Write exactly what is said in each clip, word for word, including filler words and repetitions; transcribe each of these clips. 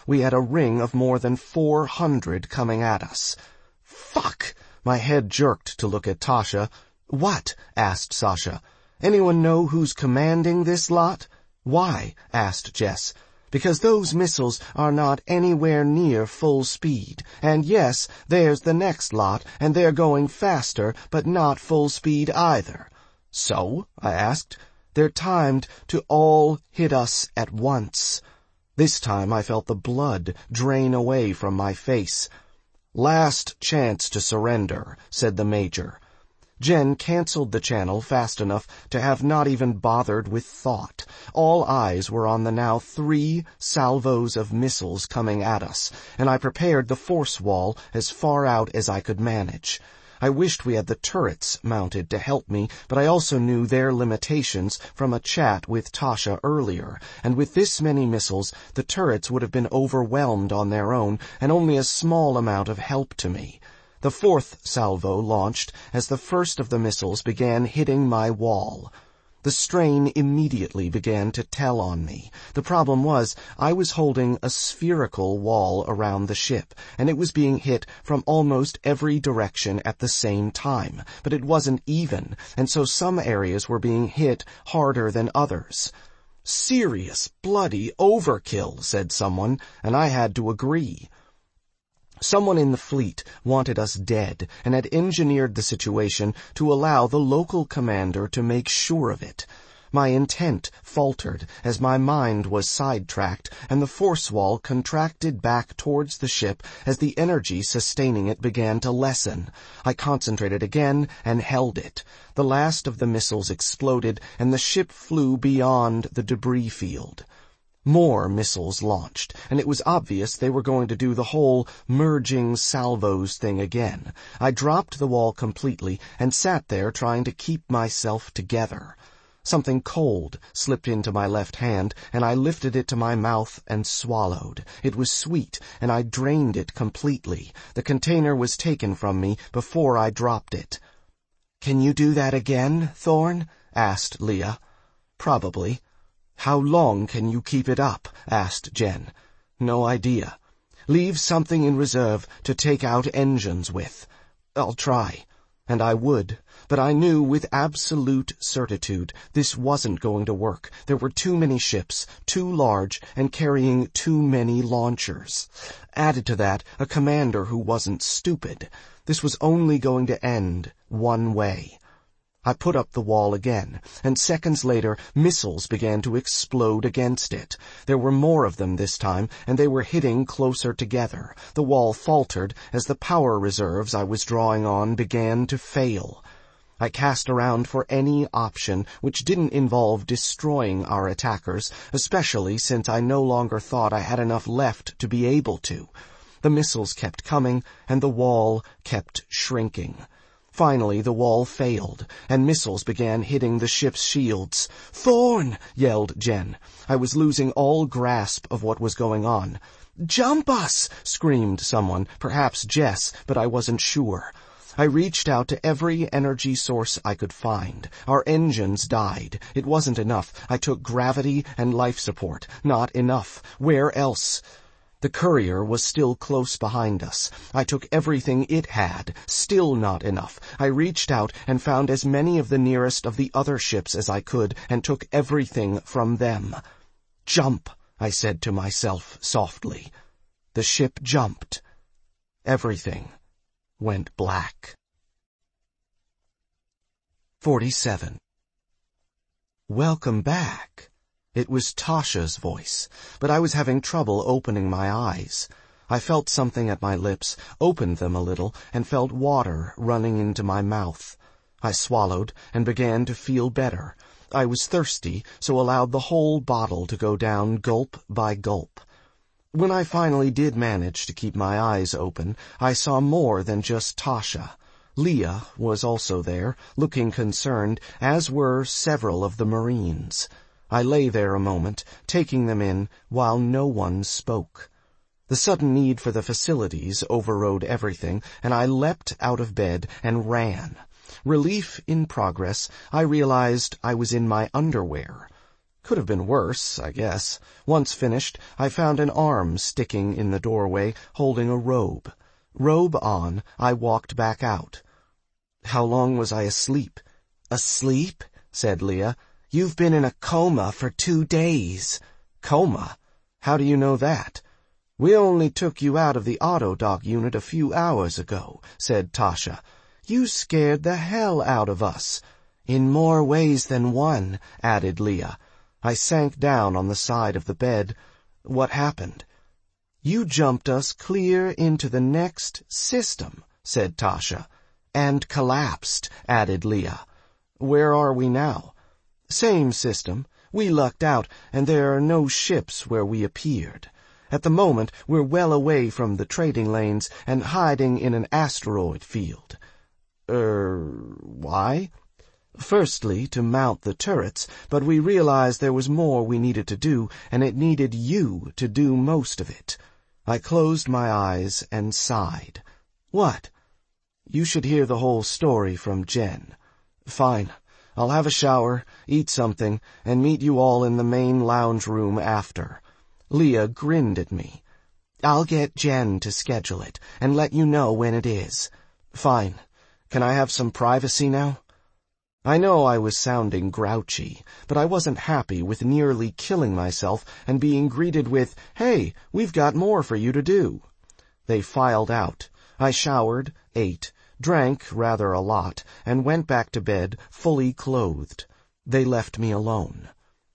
we had a ring of more than four hundred coming at us. Fuck! My head jerked to look at Tasha. What? Asked Sasha. Anyone know who's commanding this lot? Why? Asked Jess. Because those missiles are not anywhere near full speed. And yes, there's the next lot, and they're going faster, but not full speed either. So? I asked. They're timed to all hit us at once. This time I felt the blood drain away from my face. Last chance to surrender, said the Major. Jen canceled the channel fast enough to have not even bothered with thought. All eyes were on the now three salvos of missiles coming at us, and I prepared the force wall as far out as I could manage. I wished we had the turrets mounted to help me, but I also knew their limitations from a chat with Tasha earlier, and with this many missiles, the turrets would have been overwhelmed on their own, and only a small amount of help to me. The fourth salvo launched as the first of the missiles began hitting my wall. The strain immediately began to tell on me. The problem was, I was holding a spherical wall around the ship, and it was being hit from almost every direction at the same time, but it wasn't even, and so some areas were being hit harder than others. Serious, bloody overkill, said someone, and I had to agree. Someone in the fleet wanted us dead and had engineered the situation to allow the local commander to make sure of it. My intent faltered as my mind was sidetracked and the force wall contracted back towards the ship as the energy sustaining it began to lessen. I concentrated again and held it. The last of the missiles exploded and the ship flew beyond the debris field. More missiles launched, and it was obvious they were going to do the whole merging salvos thing again. I dropped the wall completely and sat there trying to keep myself together. Something cold slipped into my left hand, and I lifted it to my mouth and swallowed. It was sweet, and I drained it completely. The container was taken from me before I dropped it. "Can you do that again, Thorn?" asked Leah. "Probably." "How long can you keep it up?" asked Jen. "No idea. Leave something in reserve to take out engines with." "I'll try." And I would, but I knew with absolute certitude this wasn't going to work. There were too many ships, too large, and carrying too many launchers. Added to that, a commander who wasn't stupid. This was only going to end one way. I put up the wall again, and seconds later missiles began to explode against it. There were more of them this time, and they were hitting closer together. The wall faltered as the power reserves I was drawing on began to fail. I cast around for any option which didn't involve destroying our attackers, especially since I no longer thought I had enough left to be able to. The missiles kept coming, and the wall kept shrinking. Finally, the wall failed, and missiles began hitting the ship's shields. "Thorn!" yelled Jen. I was losing all grasp of what was going on. "Jump us!" screamed someone, perhaps Jess, but I wasn't sure. I reached out to every energy source I could find. Our engines died. It wasn't enough. I took gravity and life support. Not enough. Where else? The courier was still close behind us. I took everything it had. Still not enough. I reached out and found as many of the nearest of the other ships as I could and took everything from them. "Jump," I said to myself softly. The ship jumped. Everything went black. forty-seven. "Welcome back." It was Tasha's voice, but I was having trouble opening my eyes. I felt something at my lips, opened them a little, and felt water running into my mouth. I swallowed and began to feel better. I was thirsty, so allowed the whole bottle to go down gulp by gulp. When I finally did manage to keep my eyes open, I saw more than just Tasha. Leah was also there, looking concerned, as were several of the Marines. I lay there a moment, taking them in, while no one spoke. The sudden need for the facilities overrode everything, and I leapt out of bed and ran. Relief in progress, I realized I was in my underwear. Could have been worse, I guess. Once finished, I found an arm sticking in the doorway, holding a robe. Robe on, I walked back out. How long was I asleep? Asleep? Said Leah. You've been in a coma for two days. Coma? How do you know that? We only took you out of the Autodoc unit a few hours ago, said Tasha. You scared the hell out of us. In more ways than one, added Leah. I sank down on the side of the bed. What happened? You jumped us clear into the next system, said Tasha. And collapsed, added Leah. Where are we now? Same system. We lucked out, and there are no ships where we appeared. At the moment, we're well away from the trading lanes and hiding in an asteroid field. Er, why? Firstly, to mount the turrets, but we realized there was more we needed to do, and it needed you to do most of it. I closed my eyes and sighed. What? You should hear the whole story from Jen. Fine. I'll have a shower, eat something, and meet you all in the main lounge room after. Leah grinned at me. I'll get Jen to schedule it, and let you know when it is. Fine. Can I have some privacy now? I know I was sounding grouchy, but I wasn't happy with nearly killing myself and being greeted with, Hey, we've got more for you to do. They filed out. I showered, ate, drank rather a lot, and went back to bed fully clothed. They left me alone.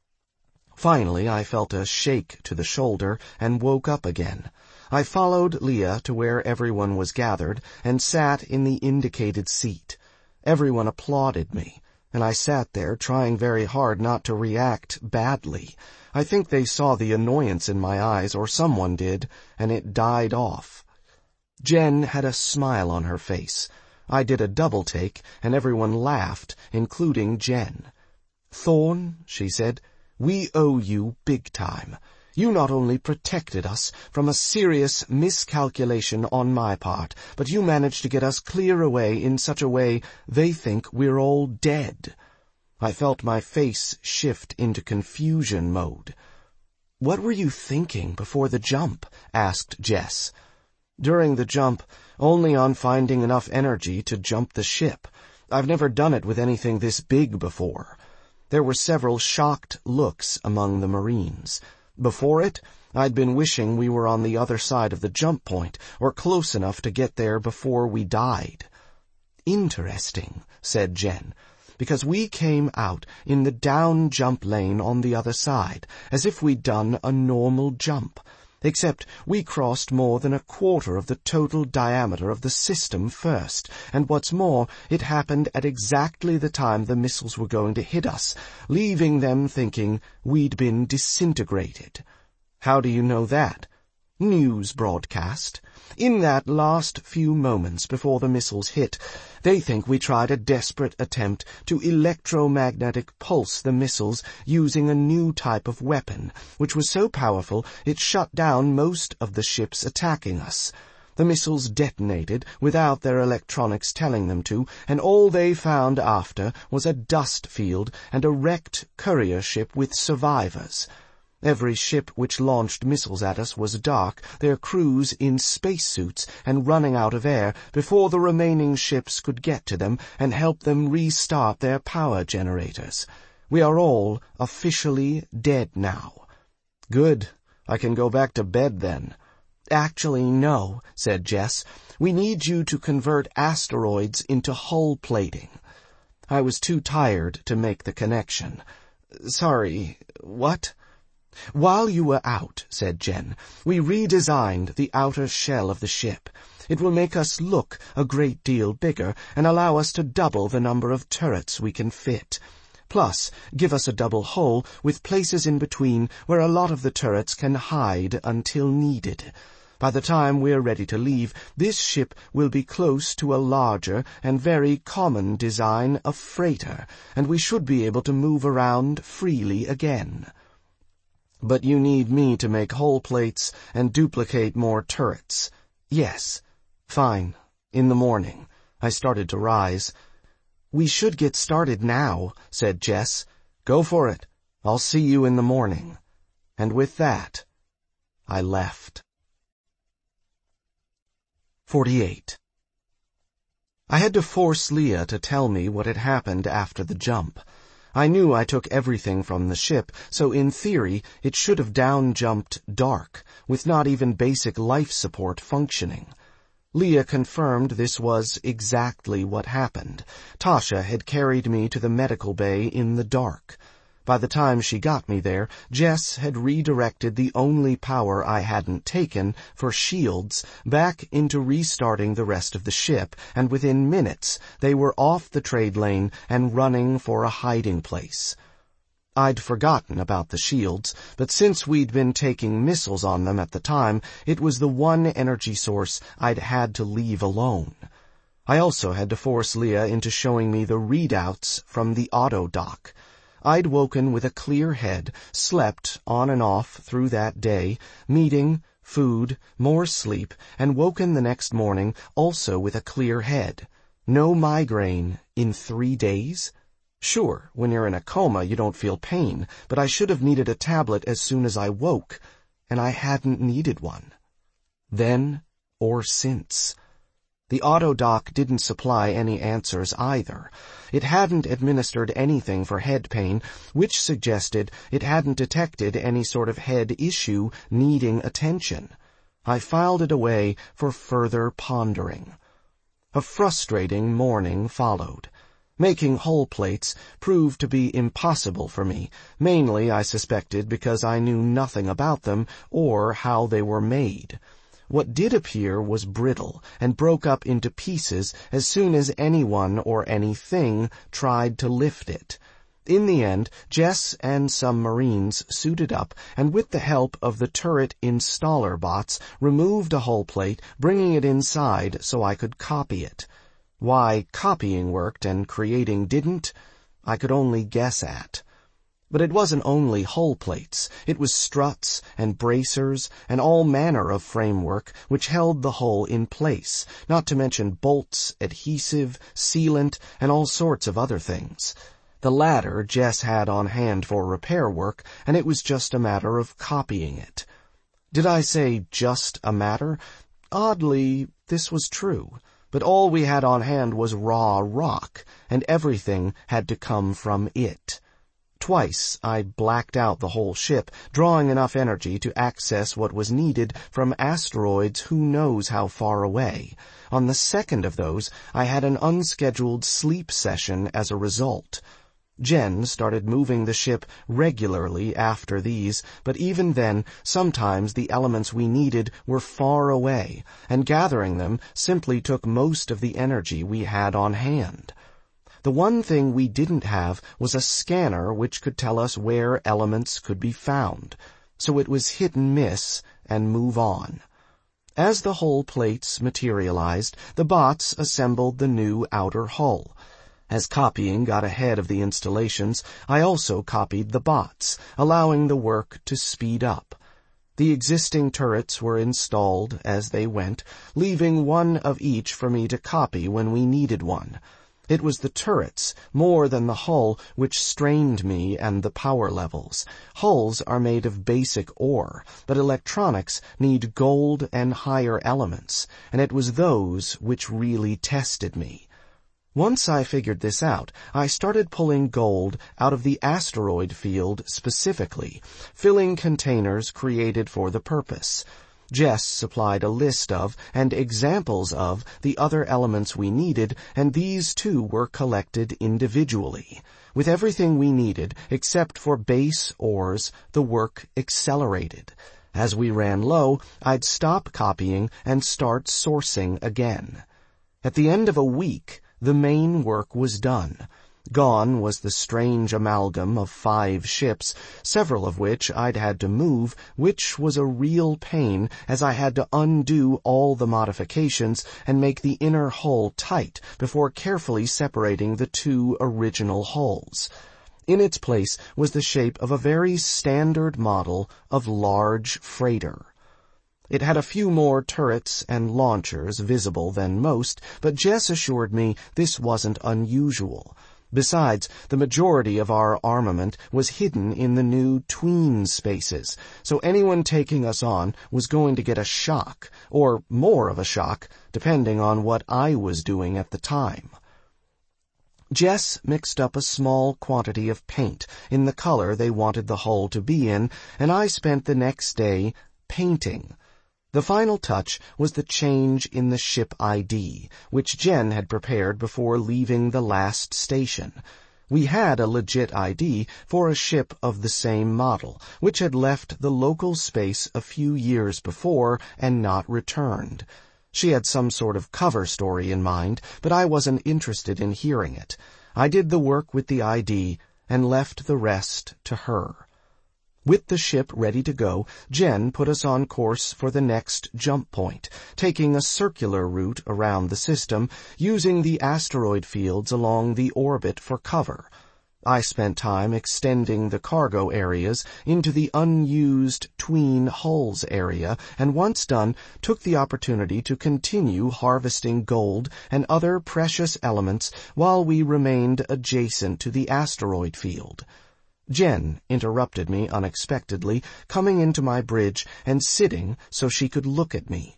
Finally, I felt a shake to the shoulder and woke up again. I followed Leah to where everyone was gathered and sat in the indicated seat. Everyone applauded me, and I sat there trying very hard not to react badly. I think they saw the annoyance in my eyes, or someone did, and it died off. Jen had a smile on her face. I did a double take, and everyone laughed, including Jen. Thorne, she said, we owe you big time. You not only protected us from a serious miscalculation on my part, but you managed to get us clear away in such a way they think we're all dead. I felt my face shift into confusion mode. What were you thinking before the jump? Asked Jess. During the jump, only on finding enough energy to jump the ship. I've never done it with anything this big before. There were several shocked looks among the Marines. Before it, I'd been wishing we were on the other side of the jump point, or close enough to get there before we died. Interesting, said Jen, because we came out in the down jump lane on the other side, as if we'd done a normal jump, except we crossed more than a quarter of the total diameter of the system first, and what's more, it happened at exactly the time the missiles were going to hit us, leaving them thinking we'd been disintegrated. How do you know that? News broadcast. In that last few moments before the missiles hit, they think we tried a desperate attempt to electromagnetic pulse the missiles using a new type of weapon, which was so powerful it shut down most of the ships attacking us. The missiles detonated without their electronics telling them to, and all they found after was a dust field and a wrecked courier ship with survivors. Every ship which launched missiles at us was dark, their crews in spacesuits and running out of air before the remaining ships could get to them and help them restart their power generators. We are all officially dead now. Good. I can go back to bed then. Actually, no, said Jess. We need you to convert asteroids into hull plating. I was too tired to make the connection. Sorry, what? While you were out, said Jen, we redesigned the outer shell of the ship. It will make us look a great deal bigger and allow us to double the number of turrets we can fit. Plus, give us a double hull with places in between where a lot of the turrets can hide until needed. By the time we're ready to leave, this ship will be close to a larger and very common design of freighter, and we should be able to move around freely again. But you need me to make hull plates and duplicate more turrets. Yes. Fine. In the morning. I started to rise. We should get started now, said Jess. Go for it. I'll see you in the morning." And with that, I left. forty-eight. I had to force Leah to tell me what had happened after the jump. I knew I took everything from the ship, so in theory it should have down-jumped dark, with not even basic life support functioning. Leah confirmed this was exactly what happened. Tasha had carried me to the medical bay in the dark. By the time she got me there, Jess had redirected the only power I hadn't taken for shields back into restarting the rest of the ship, and within minutes they were off the trade lane and running for a hiding place. I'd forgotten about the shields, but since we'd been taking missiles on them at the time, it was the one energy source I'd had to leave alone. I also had to force Leah into showing me the readouts from the auto dock. I'd woken with a clear head, slept on and off through that day, meeting, food, more sleep, and woken the next morning also with a clear head. No migraine in three days? Sure, when you're in a coma you don't feel pain, but I should have needed a tablet as soon as I woke, and I hadn't needed one. Then or since. The autodoc didn't supply any answers either. It hadn't administered anything for head pain, which suggested it hadn't detected any sort of head issue needing attention. I filed it away for further pondering. A frustrating morning followed. Making hull plates proved to be impossible for me, mainly, I suspected, because I knew nothing about them or how they were made. What did appear was brittle and broke up into pieces as soon as anyone or anything tried to lift it. In the end, Jess and some Marines suited up and with the help of the turret installer bots removed a hull plate, bringing it inside so I could copy it. Why copying worked and creating didn't, I could only guess at. But it wasn't only hull plates. It was struts and bracers and all manner of framework which held the hull in place, not to mention bolts, adhesive, sealant, and all sorts of other things. The latter Jess had on hand for repair work, and it was just a matter of copying it. Did I say just a matter? Oddly, this was true. But all we had on hand was raw rock, and everything had to come from it. Twice I blacked out the whole ship, drawing enough energy to access what was needed from asteroids who knows how far away. On the second of those, I had an unscheduled sleep session as a result. Jen started moving the ship regularly after these, but even then, sometimes the elements we needed were far away, and gathering them simply took most of the energy we had on hand. The one thing we didn't have was a scanner which could tell us where elements could be found, so it was hit and miss and move on. As the hull plates materialized, the bots assembled the new outer hull. As copying got ahead of the installations, I also copied the bots, allowing the work to speed up. The existing turrets were installed as they went, leaving one of each for me to copy when we needed one. It was the turrets, more than the hull, which strained me and the power levels. Hulls are made of basic ore, but electronics need gold and higher elements, and it was those which really tested me. Once I figured this out, I started pulling gold out of the asteroid field specifically, filling containers created for the purpose. Jess supplied a list of and examples of the other elements we needed, and these too were collected individually. With everything we needed, except for base ores, the work accelerated. As we ran low, I'd stop copying and start sourcing again. At the end of a week, the main work was done. Gone was the strange amalgam of five ships, several of which I'd had to move, which was a real pain as I had to undo all the modifications and make the inner hull tight before carefully separating the two original hulls. In its place was the shape of a very standard model of large freighter. It had a few more turrets and launchers visible than most, but Jess assured me this wasn't unusual. Besides, the majority of our armament was hidden in the new tween spaces, so anyone taking us on was going to get a shock, or more of a shock, depending on what I was doing at the time. Jess mixed up a small quantity of paint in the color they wanted the hull to be in, and I spent the next day painting. The final touch was the change in the ship I D, which Jen had prepared before leaving the last station. We had a legit I D for a ship of the same model, which had left the local space a few years before and not returned. She had some sort of cover story in mind, but I wasn't interested in hearing it. I did the work with the I D and left the rest to her. With the ship ready to go, Jen put us on course for the next jump point, taking a circular route around the system, using the asteroid fields along the orbit for cover. I spent time extending the cargo areas into the unused tween hulls area, and once done, took the opportunity to continue harvesting gold and other precious elements while we remained adjacent to the asteroid field. Jen interrupted me unexpectedly, coming into my bridge and sitting so she could look at me.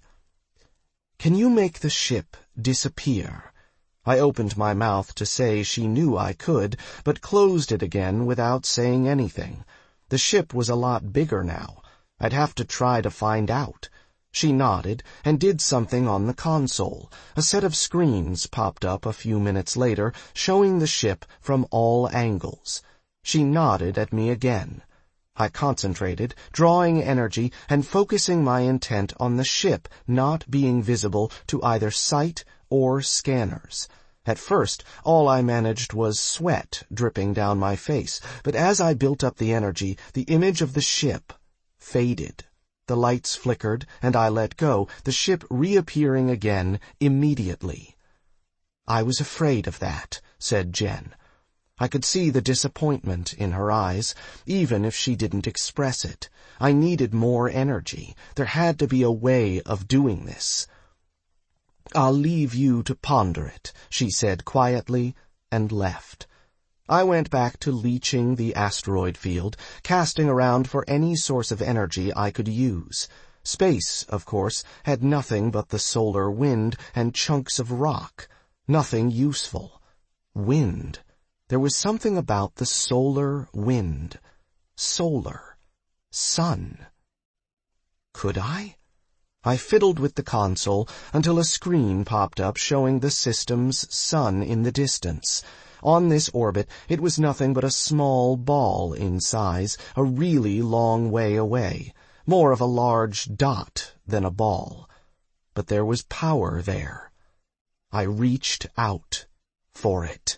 "Can you make the ship disappear?" I opened my mouth to say she knew I could, but closed it again without saying anything. The ship was a lot bigger now. I'd have to try to find out. She nodded and did something on the console. A set of screens popped up a few minutes later, showing the ship from all angles. She nodded at me again. I concentrated, drawing energy and focusing my intent on the ship not being visible to either sight or scanners. At first, all I managed was sweat dripping down my face, but as I built up the energy, the image of the ship faded. The lights flickered, and I let go, the ship reappearing again immediately. "I was afraid of that," said Jen. I could see the disappointment in her eyes, even if she didn't express it. I needed more energy. There had to be a way of doing this. "I'll leave you to ponder it," she said quietly, and left. I went back to leeching the asteroid field, casting around for any source of energy I could use. Space, of course, had nothing but the solar wind and chunks of rock. Nothing useful. Wind. There was something about the solar wind. Solar. Sun. Could I? I fiddled with the console until a screen popped up showing the system's sun in the distance. On this orbit, it was nothing but a small ball in size, a really long way away. More of a large dot than a ball. But there was power there. I reached out for it.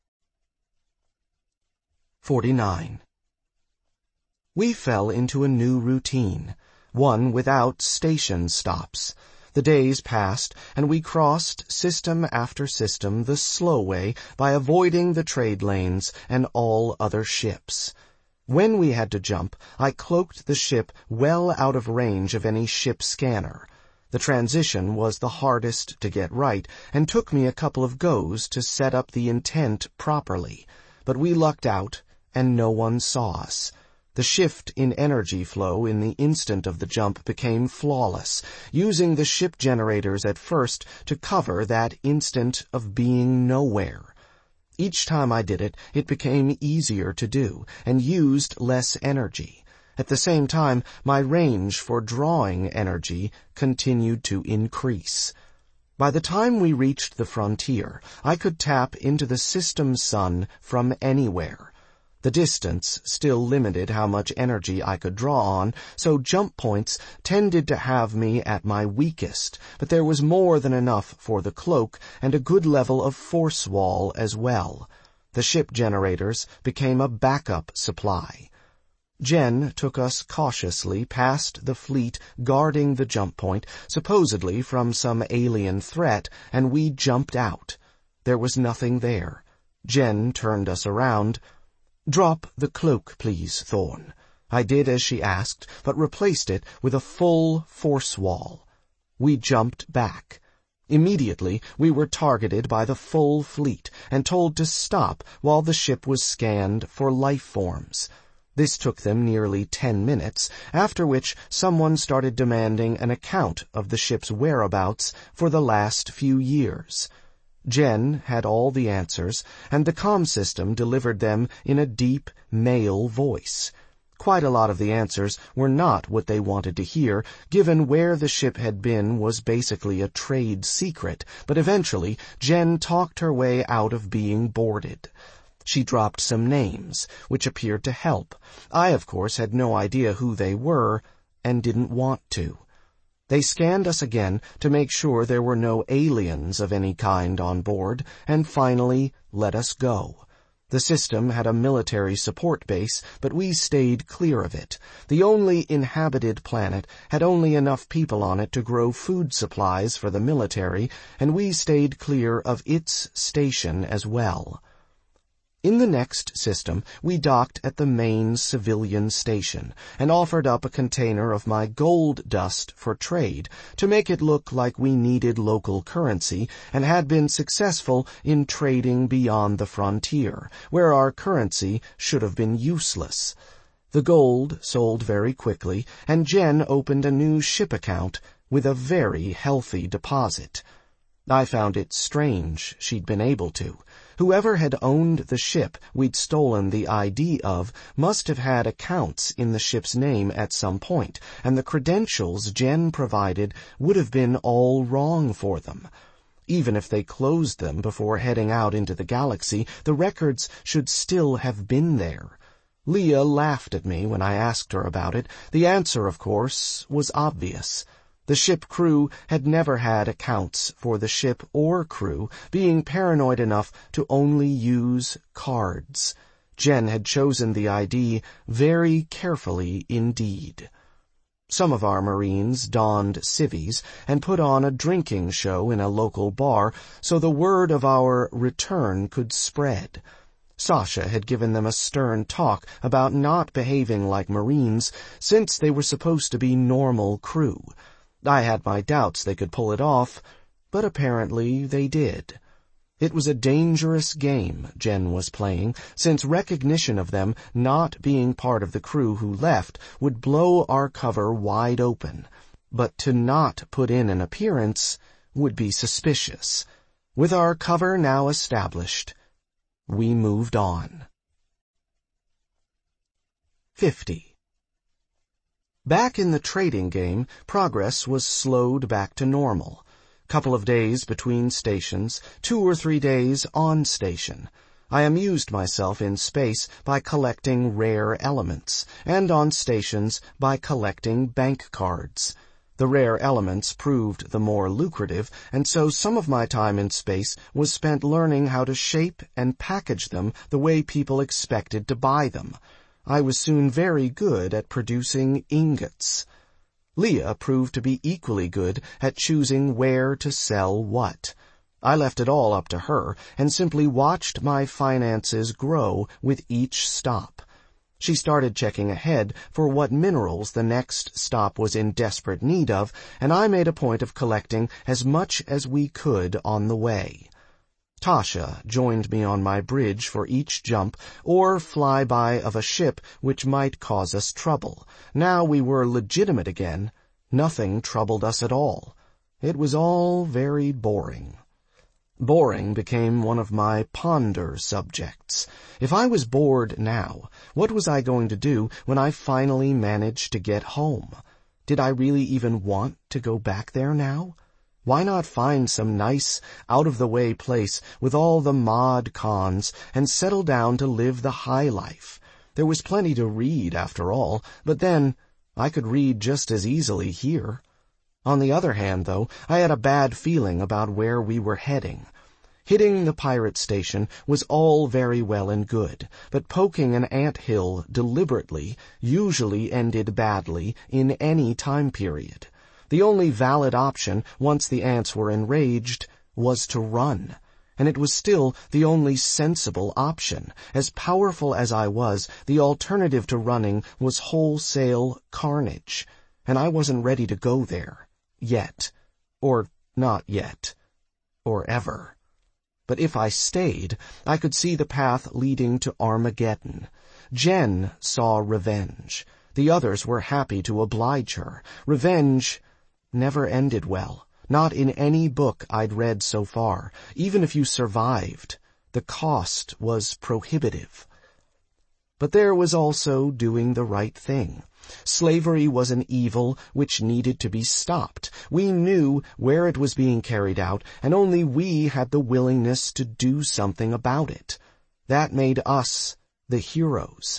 forty-nine. We fell into a new routine, one without station stops. The days passed, and we crossed system after system the slow way by avoiding the trade lanes and all other ships. When we had to jump, I cloaked the ship well out of range of any ship scanner. The transition was the hardest to get right, and took me a couple of goes to set up the intent properly. But we lucked out, and no one saw us. The shift in energy flow in the instant of the jump became flawless, using the ship generators at first to cover that instant of being nowhere. Each time I did it, it became easier to do, and used less energy. At the same time, my range for drawing energy continued to increase. By the time we reached the frontier, I could tap into the system sun from anywhere. The distance still limited how much energy I could draw on, so jump points tended to have me at my weakest, but there was more than enough for the cloak and a good level of force wall as well. The ship generators became a backup supply. Jen took us cautiously past the fleet guarding the jump point, supposedly from some alien threat, and we jumped out. There was nothing there. Jen turned us around. "Drop the cloak, please, Thorne." I did as she asked, but replaced it with a full force wall. We jumped back. Immediately, we were targeted by the full fleet and told to stop while the ship was scanned for life forms. This took them nearly ten minutes, after which someone started demanding an account of the ship's whereabouts for the last few years. Jen had all the answers, and the comm system delivered them in a deep, male voice. Quite a lot of the answers were not what they wanted to hear, given where the ship had been was basically a trade secret, but eventually Jen talked her way out of being boarded. She dropped some names, which appeared to help. I, of course, had no idea who they were, and didn't want to. They scanned us again to make sure there were no aliens of any kind on board, and finally let us go. The system had a military support base, but we stayed clear of it. The only inhabited planet had only enough people on it to grow food supplies for the military, and we stayed clear of its station as well. In the next system, we docked at the main civilian station and offered up a container of my gold dust for trade to make it look like we needed local currency and had been successful in trading beyond the frontier, where our currency should have been useless. The gold sold very quickly, and Jen opened a new ship account with a very healthy deposit. I found it strange she'd been able to. Whoever had owned the ship we'd stolen the I D of must have had accounts in the ship's name at some point, and the credentials Jen provided would have been all wrong for them. Even if they closed them before heading out into the galaxy, the records should still have been there. Leah laughed at me when I asked her about it. The answer, of course, was obvious. The ship crew had never had accounts for the ship or crew, being paranoid enough to only use cards. Jen had chosen the I D very carefully indeed. Some of our Marines donned civvies and put on a drinking show in a local bar so the word of our return could spread. Sasha had given them a stern talk about not behaving like Marines since they were supposed to be normal crew. I had my doubts they could pull it off, but apparently they did. It was a dangerous game Jen was playing, since recognition of them not being part of the crew who left would blow our cover wide open. But to not put in an appearance would be suspicious. With our cover now established, we moved on. fifty. Back in the trading game, progress was slowed back to normal. Couple of days between stations, two or three days on station. I amused myself in space by collecting rare elements, and on stations by collecting bank cards. The rare elements proved the more lucrative, and so some of my time in space was spent learning how to shape and package them the way people expected to buy them. I was soon very good at producing ingots. Leah proved to be equally good at choosing where to sell what. I left it all up to her and simply watched my finances grow with each stop. She started checking ahead for what minerals the next stop was in desperate need of, and I made a point of collecting as much as we could on the way. Tasha joined me on my bridge for each jump or flyby of a ship which might cause us trouble. Now we were legitimate again. Nothing troubled us at all. It was all very boring. Boring became one of my ponder subjects. If I was bored now, what was I going to do when I finally managed to get home? Did I really even want to go back there now? Why not find some nice, out-of-the-way place with all the mod cons and settle down to live the high life? There was plenty to read, after all, but then I could read just as easily here. On the other hand, though, I had a bad feeling about where we were heading. Hitting the pirate station was all very well and good, but poking an anthill deliberately usually ended badly in any time period. The only valid option, once the ants were enraged, was to run. And it was still the only sensible option. As powerful as I was, the alternative to running was wholesale carnage. And I wasn't ready to go there. Yet. Or Not yet. Or ever. But if I stayed, I could see the path leading to Armageddon. Jen saw revenge. The others were happy to oblige her. Revenge never ended well. Not in any book I'd read so far. Even if you survived, the cost was prohibitive. But there was also doing the right thing. Slavery was an evil which needed to be stopped. We knew where it was being carried out, and only we had the willingness to do something about it. That made us the heroes.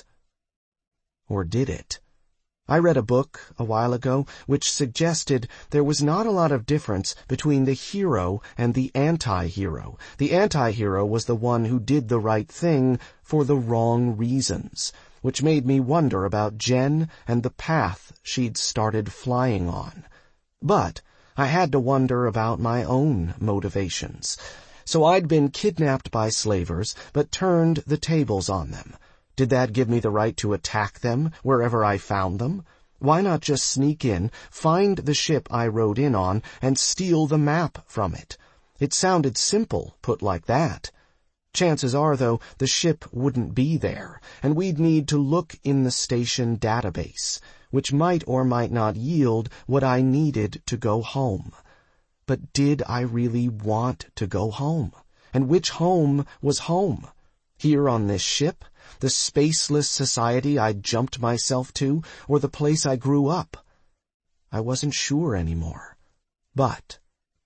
Or did it? I read a book a while ago which suggested there was not a lot of difference between the hero and the anti-hero. The anti-hero was the one who did the right thing for the wrong reasons, which made me wonder about Jen and the path she'd started flying on. But I had to wonder about my own motivations. So I'd been kidnapped by slavers, but turned the tables on them. Did that give me the right to attack them wherever I found them? Why not just sneak in, find the ship I rode in on, and steal the map from it? It sounded simple, put like that. Chances are, though, the ship wouldn't be there, and we'd need to look in the station database, which might or might not yield what I needed to go home. But did I really want to go home? And which home was home? Here on this ship? The spaceless society I jumped myself to, or the place I grew up? I wasn't sure anymore. But,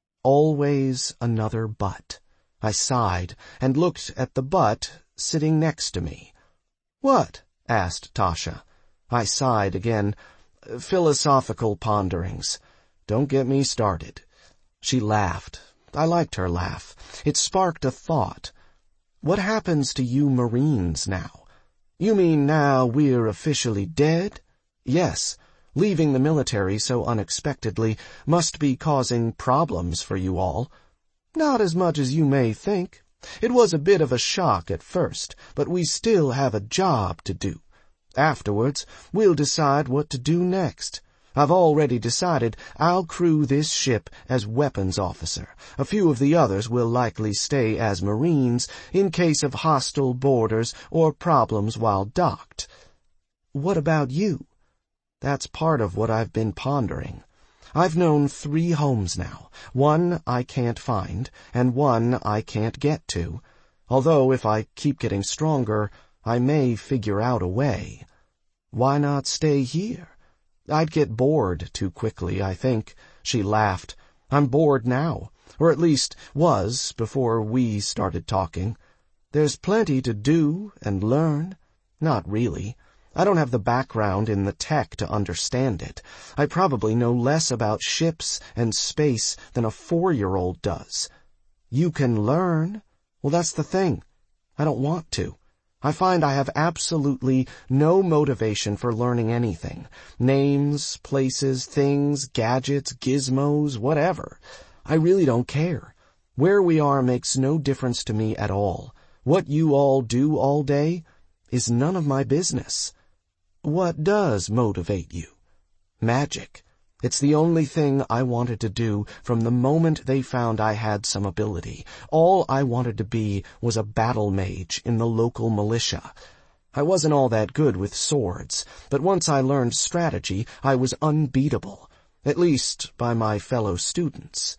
always another but. I sighed and looked at the but sitting next to me. "What?" asked Tasha. I sighed again. "Philosophical ponderings. Don't get me started." She laughed. I liked her laugh. It sparked a thought. "What happens to you Marines now?" "You mean now we're officially dead?" "Yes. Leaving the military so unexpectedly must be causing problems for you all." "Not as much as you may think. It was a bit of a shock at first, but we still have a job to do. Afterwards, we'll decide what to do next. I've already decided I'll crew this ship as weapons officer. A few of the others will likely stay as Marines in case of hostile borders or problems while docked." "What about you?" "That's part of what I've been pondering. I've known three homes now. One I can't find, and one I can't get to. Although if I keep getting stronger, I may figure out a way. Why not stay here? I'd get bored too quickly, I think." She laughed. "I'm bored now, or at least was before we started talking. There's plenty to do and learn." "Not really. I don't have the background in the tech to understand it. I probably know less about ships and space than a four-year-old does." "You can learn." "Well, that's the thing. I don't want to. I find I have absolutely no motivation for learning anything. Names, places, things, gadgets, gizmos, whatever. I really don't care. Where we are makes no difference to me at all. What you all do all day is none of my business." "What does motivate you?" "Magic. It's the only thing I wanted to do from the moment they found I had some ability. All I wanted to be was a battle mage in the local militia. I wasn't all that good with swords, but once I learned strategy, I was unbeatable, at least by my fellow students."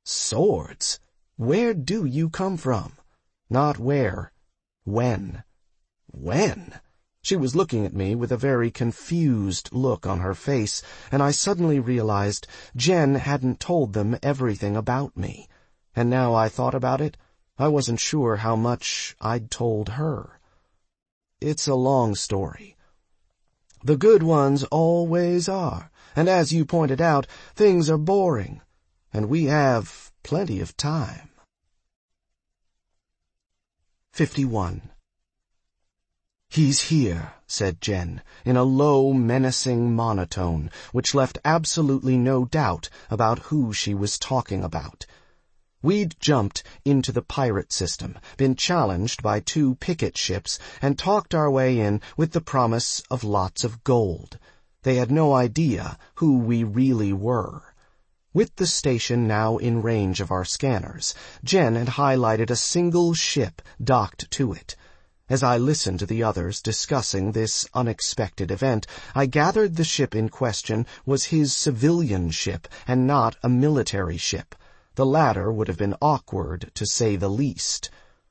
"Swords? Where do you come from?" "Not where. When." "When?" She was looking at me with a very confused look on her face, and I suddenly realized Jen hadn't told them everything about me. And now I thought about it, I wasn't sure how much I'd told her. "It's a long story. The good ones always are, and as you pointed out, things are boring, and we have plenty of time." fifty-one. "He's here," said Jen, in a low, menacing monotone, which left absolutely no doubt about who she was talking about. We'd jumped into the pirate system, been challenged by two picket ships, and talked our way in with the promise of lots of gold. They had no idea who we really were. With the station now in range of our scanners, Jen had highlighted a single ship docked to it. As I listened to the others discussing this unexpected event, I gathered the ship in question was his civilian ship and not a military ship. The latter would have been awkward, to say the least.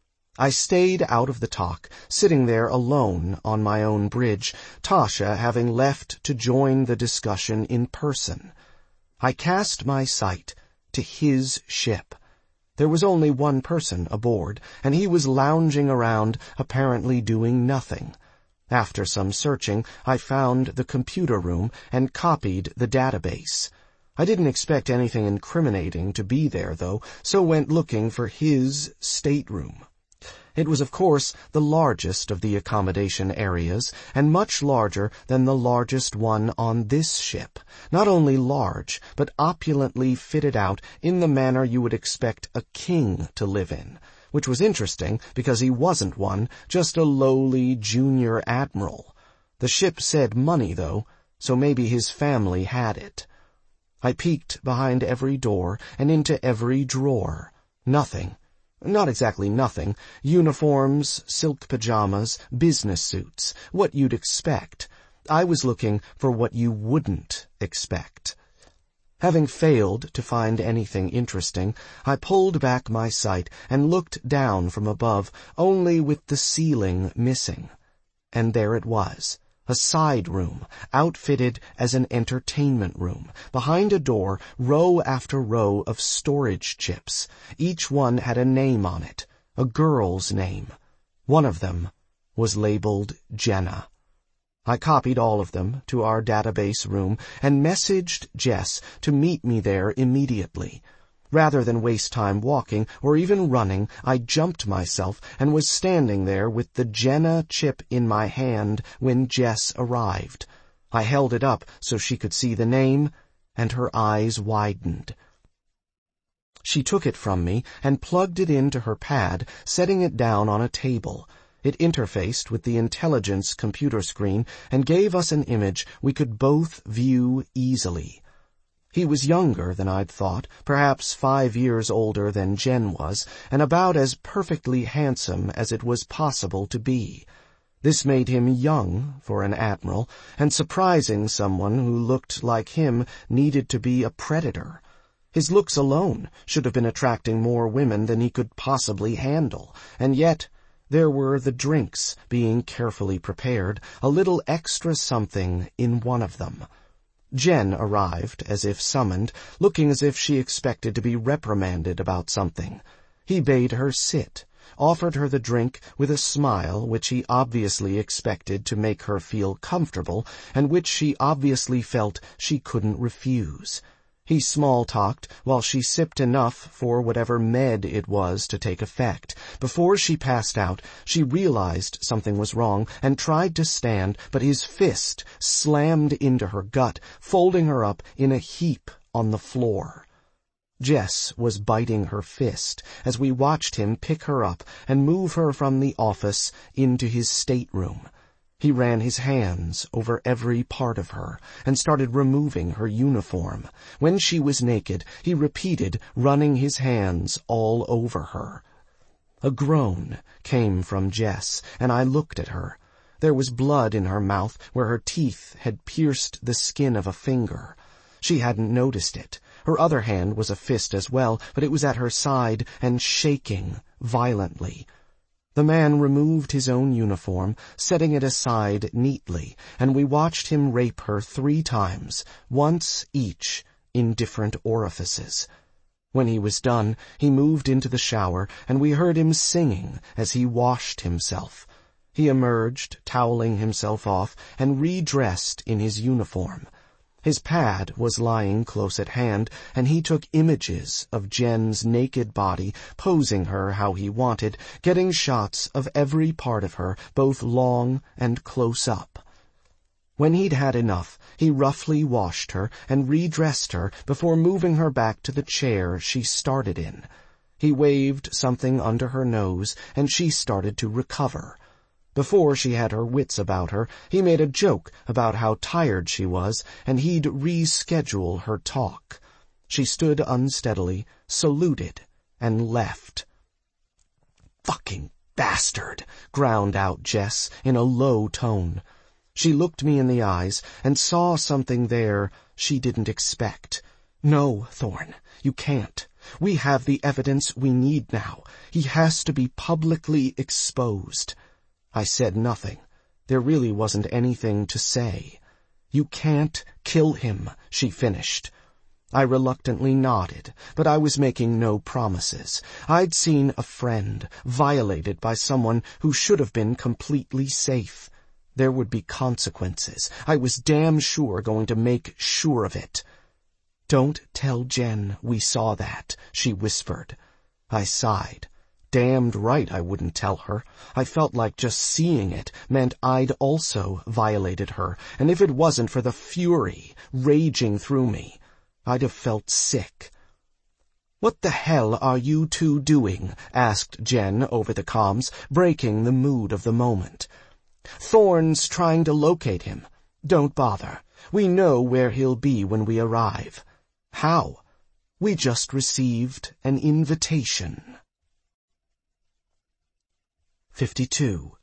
I stayed out of the talk, sitting there alone on my own bridge, Tasha having left to join the discussion in person. I cast my sight to his ship. There was only one person aboard, and he was lounging around, apparently doing nothing. After some searching, I found the computer room and copied the database. I didn't expect anything incriminating to be there, though, so went looking for his stateroom. It was, of course, the largest of the accommodation areas, and much larger than the largest one on this ship. Not only large, but opulently fitted out in the manner you would expect a king to live in, which was interesting because he wasn't one, just a lowly junior admiral. The ship said money, though, so maybe his family had it. I peeked behind every door and into every drawer. Nothing. Not exactly nothing. Uniforms, silk pajamas, business suits, what you'd expect. I was looking for what you wouldn't expect. Having failed to find anything interesting, I pulled back my sight and looked down from above, only with the ceiling missing. And there it was. A side room, outfitted as an entertainment room. Behind a door, row after row of storage chips. Each one had a name on it, a girl's name. One of them was labeled Jenna. I copied all of them to our database room and messaged Jess to meet me there immediately. Rather than waste time walking or even running, I jumped myself and was standing there with the Jenna chip in my hand when Jess arrived. I held it up so she could see the name, and her eyes widened. She took it from me and plugged it into her pad, setting it down on a table. It interfaced with the intelligence computer screen and gave us an image we could both view easily. He was younger than I'd thought, perhaps five years older than Jen was, and about as perfectly handsome as it was possible to be. This made him young for an admiral, and surprising someone who looked like him needed to be a predator. His looks alone should have been attracting more women than he could possibly handle, and yet there were the drinks being carefully prepared, a little extra something in one of them. Jen arrived, as if summoned, looking as if she expected to be reprimanded about something. He bade her sit, offered her the drink with a smile which he obviously expected to make her feel comfortable, and which she obviously felt she couldn't refuse. He small-talked while she sipped enough for whatever med it was to take effect. Before she passed out, she realized something was wrong and tried to stand, but his fist slammed into her gut, folding her up in a heap on the floor. Jess was biting her fist as we watched him pick her up and move her from the office into his stateroom. He ran his hands over every part of her and started removing her uniform. When she was naked, he repeated running his hands all over her. A groan came from Jess, and I looked at her. There was blood in her mouth where her teeth had pierced the skin of a finger. She hadn't noticed it. Her other hand was a fist as well, but it was at her side and shaking violently. The man removed his own uniform, setting it aside neatly, and we watched him rape her three times, once each, in different orifices. When he was done, he moved into the shower, and we heard him singing as he washed himself. He emerged, toweling himself off, and redressed in his uniform. His pad was lying close at hand, and he took images of Jen's naked body, posing her how he wanted, getting shots of every part of her, both long and close up. When he'd had enough, he roughly washed her and redressed her before moving her back to the chair she started in. He waved something under her nose, and she started to recover. Before she had her wits about her, he made a joke about how tired she was, and he'd reschedule her talk. She stood unsteadily, saluted, and left. "Fucking bastard," ground out Jess in a low tone. She looked me in the eyes and saw something there she didn't expect. "No, Thorne, you can't. We have the evidence we need now. He has to be publicly exposed." I said nothing. There really wasn't anything to say. "You can't kill him," she finished. I reluctantly nodded, but I was making no promises. I'd seen a friend violated by someone who should have been completely safe. There would be consequences. I was damn sure going to make sure of it. "Don't tell Jen we saw that," she whispered. I sighed. Damned right I wouldn't tell her. I felt like just seeing it meant I'd also violated her, and if it wasn't for the fury raging through me, I'd have felt sick. "What the hell are you two doing?" asked Jen over the comms, breaking the mood of the moment. "Thorne's trying to locate him. Don't bother. We know where he'll be when we arrive." "How?" "We just received an invitation." fifty-two.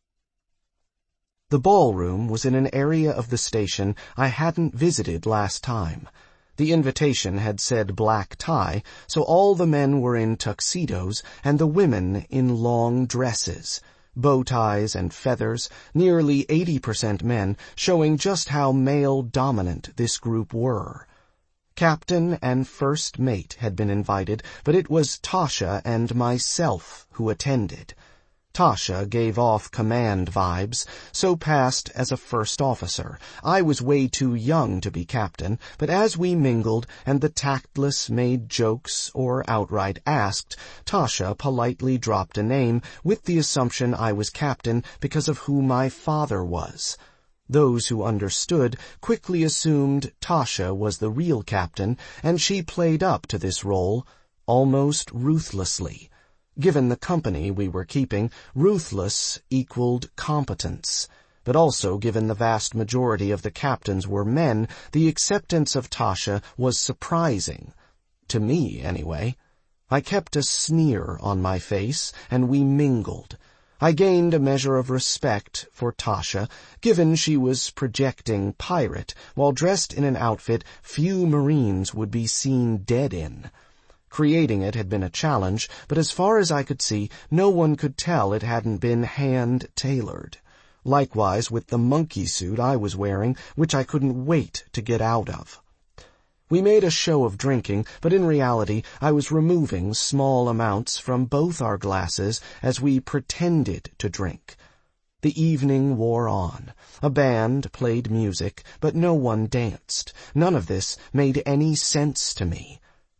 The ballroom was in an area of the station I hadn't visited last time. The invitation had said black tie, so all the men were in tuxedos and the women in long dresses, bow ties and feathers, nearly eighty percent men, showing just how male-dominant this group were. Captain and first mate had been invited, but it was Tasha and myself who attended. Tasha gave off command vibes, so passed as a first officer. I was way too young to be captain, but as we mingled and the tactless made jokes or outright asked, Tasha politely dropped a name with the assumption I was captain because of who my father was. Those who understood quickly assumed Tasha was the real captain, and she played up to this role almost ruthlessly. Given the company we were keeping, ruthless equaled competence. But also, given the vast majority of the captains were men, the acceptance of Tasha was surprising. To me, anyway. I kept a sneer on my face, and we mingled. I gained a measure of respect for Tasha, given she was projecting pirate, while dressed in an outfit few Marines would be seen dead in. Creating it had been a challenge, but as far as I could see, no one could tell it hadn't been hand-tailored. Likewise with the monkey suit I was wearing, which I couldn't wait to get out of. We made a show of drinking, but in reality I was removing small amounts from both our glasses as we pretended to drink. The evening wore on. A band played music, but no one danced. None of this made any sense to me.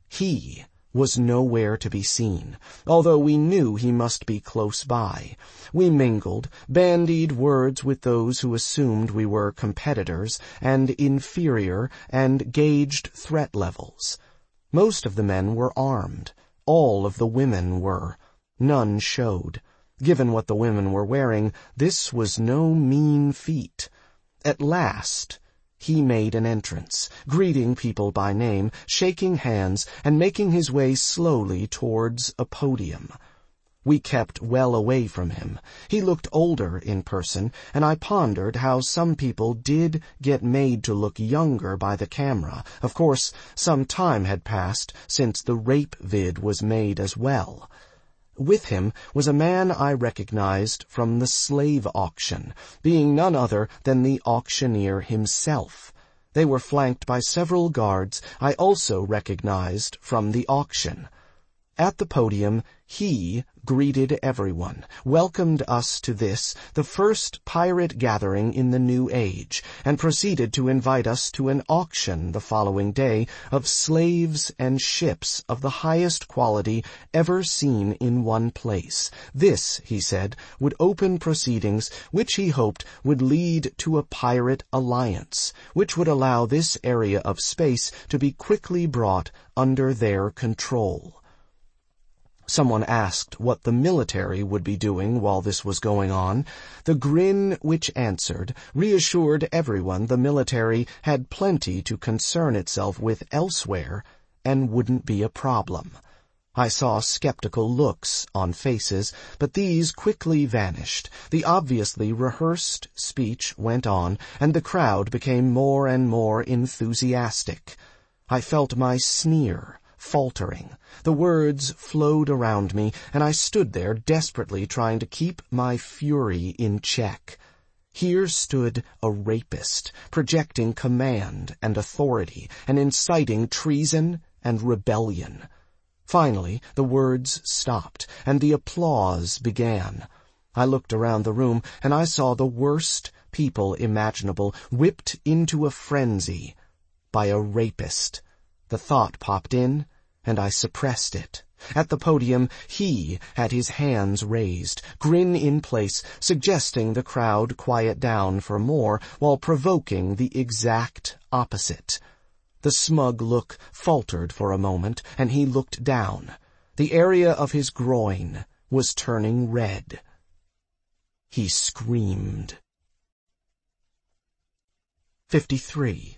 He was nowhere to be seen, although we knew he must be close by. We mingled, bandied words with those who assumed we were competitors and inferior, and gauged threat levels. Most of the men were armed. All of the women were. None showed. Given what the women were wearing, this was no mean feat. At last, he made an entrance, greeting people by name, shaking hands, and making his way slowly towards a podium. We kept well away from him. He looked older in person, and I pondered how some people did get made to look younger by the camera. Of course, some time had passed since the rape vid was made as well. With him was a man I recognized from the slave auction, being none other than the auctioneer himself. They were flanked by several guards I also recognized from the auction. At the podium, he greeted everyone, welcomed us to this, the first pirate gathering in the new age, and proceeded to invite us to an auction the following day of slaves and ships of the highest quality ever seen in one place. This, he said, would open proceedings which he hoped would lead to a pirate alliance, which would allow this area of space to be quickly brought under their control. Someone asked what the military would be doing while this was going on. The grin which answered reassured everyone the military had plenty to concern itself with elsewhere, and wouldn't be a problem. I saw skeptical looks on faces, but these quickly vanished. The obviously rehearsed speech went on, and the crowd became more and more enthusiastic. I felt my sneer faltering. The words flowed around me, and I stood there desperately trying to keep my fury in check. Here stood a rapist, projecting command and authority, and inciting treason and rebellion. Finally, the words stopped, and the applause began. I looked around the room, and I saw the worst people imaginable whipped into a frenzy by a rapist. The thought popped in, and I suppressed it. At the podium, he had his hands raised, grin in place, suggesting the crowd quiet down for more, while provoking the exact opposite. The smug look faltered for a moment, and he looked down. The area of his groin was turning red. He screamed. Fifty-three.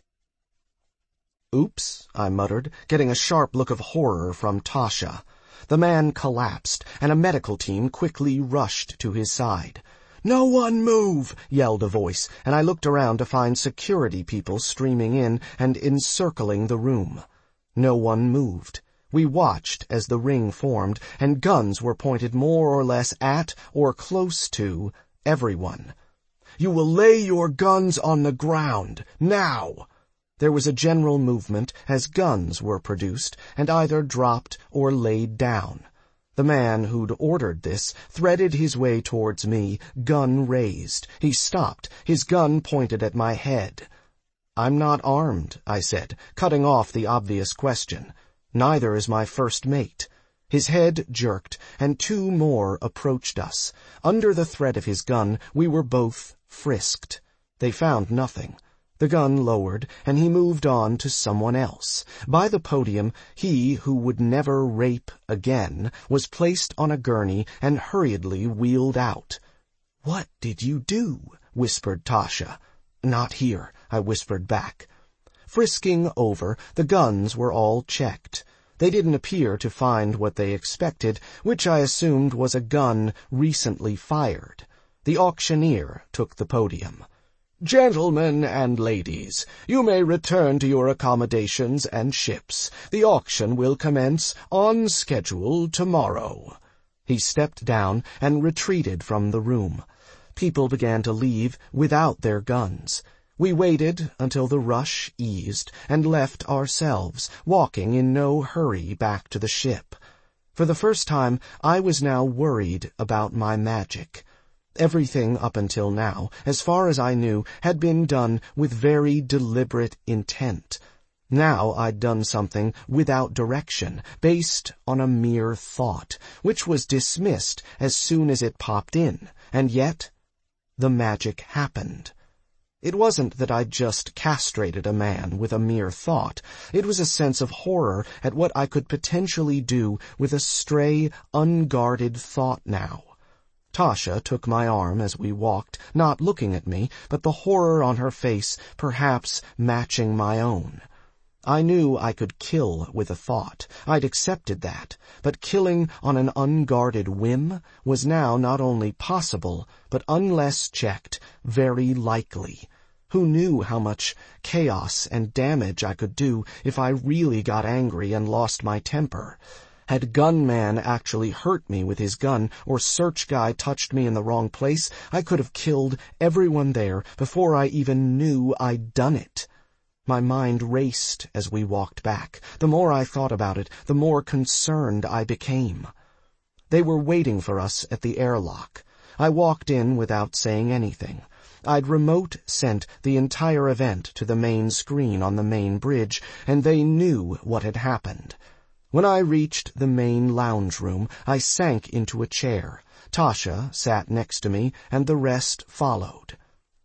"Oops," I muttered, getting a sharp look of horror from Tasha. The man collapsed, and a medical team quickly rushed to his side. "No one move!" yelled a voice, and I looked around to find security people streaming in and encircling the room. No one moved. We watched as the ring formed, and guns were pointed more or less at or close to everyone. "You will lay your guns on the ground, now!" There was a general movement as guns were produced and either dropped or laid down. The man who'd ordered this threaded his way towards me, gun raised. He stopped, his gun pointed at my head. "I'm not armed," I said, cutting off the obvious question. "Neither is my first mate." His head jerked, and two more approached us. Under the threat of his gun, we were both frisked. They found nothing. The gun lowered, and he moved on to someone else. By the podium, he who would never rape again was placed on a gurney and hurriedly wheeled out. "What did you do?" whispered Tasha. "Not here," I whispered back. Frisking over, the guns were all checked. They didn't appear to find what they expected, which I assumed was a gun recently fired. The auctioneer took the podium. "Gentlemen and ladies, you may return to your accommodations and ships. The auction will commence on schedule tomorrow." He stepped down and retreated from the room. People began to leave without their guns. We waited until the rush eased and left ourselves, walking in no hurry back to the ship. For the first time, I was now worried about my magic. Everything up until now, as far as I knew, had been done with very deliberate intent. Now I'd done something without direction, based on a mere thought, which was dismissed as soon as it popped in, and yet the magic happened. It wasn't that I'd just castrated a man with a mere thought. It was a sense of horror at what I could potentially do with a stray, unguarded thought now. Tasha took my arm as we walked, not looking at me, but the horror on her face perhaps matching my own. I knew I could kill with a thought. I'd accepted that. But killing on an unguarded whim was now not only possible, but unless checked, very likely. Who knew how much chaos and damage I could do if I really got angry and lost my temper? Had Gunman actually hurt me with his gun, or Search Guy touched me in the wrong place, I could have killed everyone there before I even knew I'd done it. My mind raced as we walked back. The more I thought about it, the more concerned I became. They were waiting for us at the airlock. I walked in without saying anything. I'd remote sent the entire event to the main screen on the main bridge, and they knew what had happened. When I reached the main lounge room, I sank into a chair. Tasha sat next to me, and the rest followed.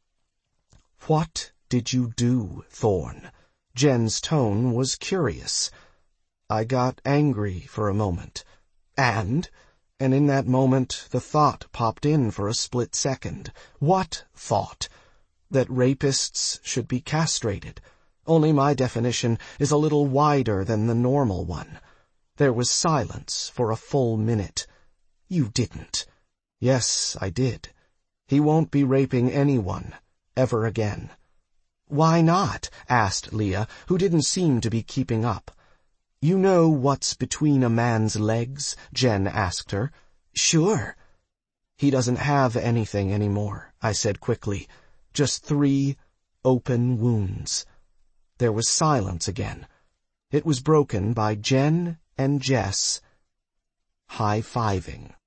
"What did you do, Thorn?" Jen's tone was curious. I got angry for a moment. And? And in that moment, the thought popped in for a split second. What thought? That rapists should be castrated. only my definition is a little wider than the normal one. There was silence for a full minute. You didn't. Yes, I did. He won't be raping anyone, ever again. Why not? Asked Leah, who didn't seem to be keeping up. You know what's between a man's legs? Jen asked her. Sure. He doesn't have anything anymore, I said quickly. Just three open wounds. There was silence again. It was broken by Jen and Jess high-fiving.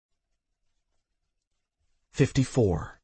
Fifty-four.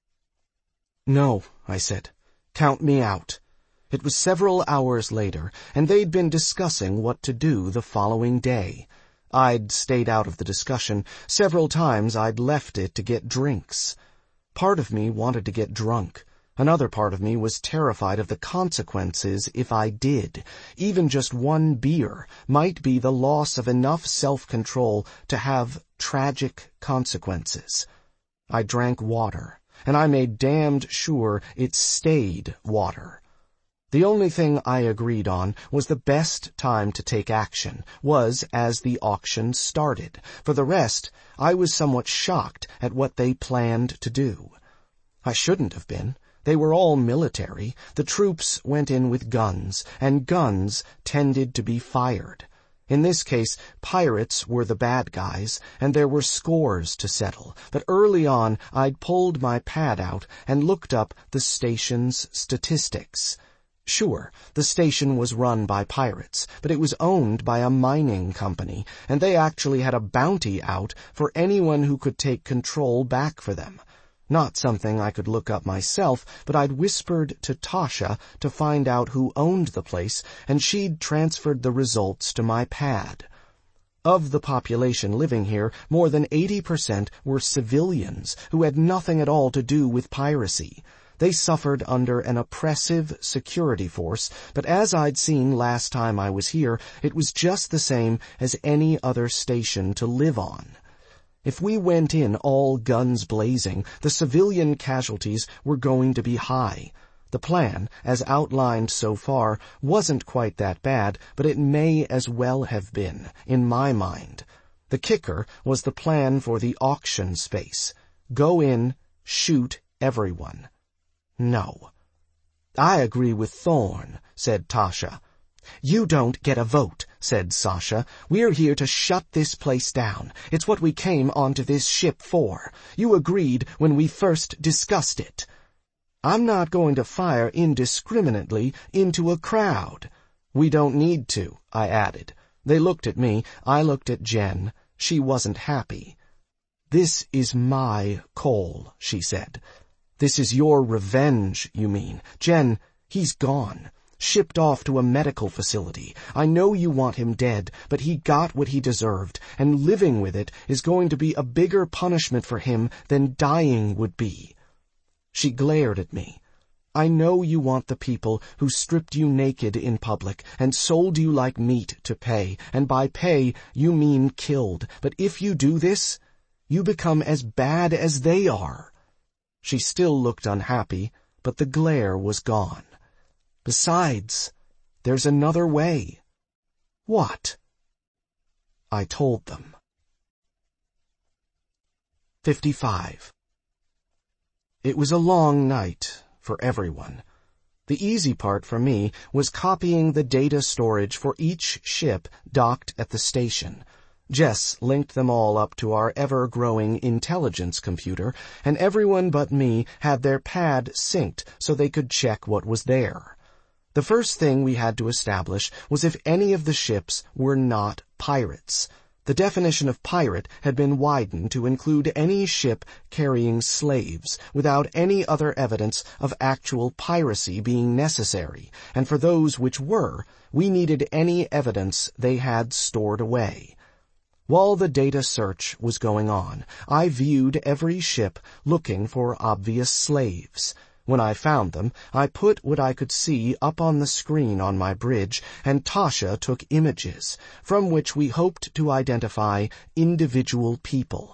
No, I said. Count me out. It was several hours later, and they'd been discussing what to do the following day. I'd stayed out of the discussion. Several times I'd left it to get drinks. Part of me wanted to get drunk. Another part of me was terrified of the consequences if I did. Even just one beer might be the loss of enough self-control to have tragic consequences. I drank water, and I made damned sure it stayed water. The only thing I agreed on was the best time to take action was as the auction started. For the rest, I was somewhat shocked at what they planned to do. I shouldn't have been. They were all military. The troops went in with guns, and guns tended to be fired. In this case, pirates were the bad guys, and there were scores to settle. But early on, I'd pulled my pad out and looked up the station's statistics. Sure, the station was run by pirates, but it was owned by a mining company, and they actually had a bounty out for anyone who could take control back for them. Not something I could look up myself, but I'd whispered to Tasha to find out who owned the place, and she'd transferred the results to my pad. Of the population living here, more than eighty percent were civilians who had nothing at all to do with piracy. They suffered under an oppressive security force, but as I'd seen last time I was here, it was just the same as any other station to live on. If we went in all guns blazing, the civilian casualties were going to be high. The plan, as outlined so far, wasn't quite that bad, but it may as well have been, in my mind. The kicker was the plan for the auction space. Go in, shoot everyone. No. I agree with Thorne, said Tasha. You don't get a vote, said Sasha. We're here to shut this place down. It's what we came onto this ship for. You agreed when we first discussed it. I'm not going to fire indiscriminately into a crowd. We don't need to, I added. They looked at me. I looked at Jen. She wasn't happy. This is my call, she said. This is your revenge, you mean. Jen, he's gone. Shipped off to a medical facility. I know you want him dead, but he got what he deserved, and living with it is going to be a bigger punishment for him than dying would be. She glared at me. I know you want the people who stripped you naked in public and sold you like meat to pay, and by pay you mean killed. But if you do this, you become as bad as they are. She still looked unhappy, but the glare was gone. Besides, there's another way. What? I told them. Fifty-five. It was a long night for everyone. The easy part for me was copying the data storage for each ship docked at the station. Jess linked them all up to our ever-growing intelligence computer, and everyone but me had their pad synced so they could check what was there. The first thing we had to establish was if any of the ships were not pirates. The definition of pirate had been widened to include any ship carrying slaves, without any other evidence of actual piracy being necessary, and for those which were, we needed any evidence they had stored away. While the data search was going on, I viewed every ship looking for obvious slaves. When I found them, I put what I could see up on the screen on my bridge, and Tasha took images, from which we hoped to identify individual people.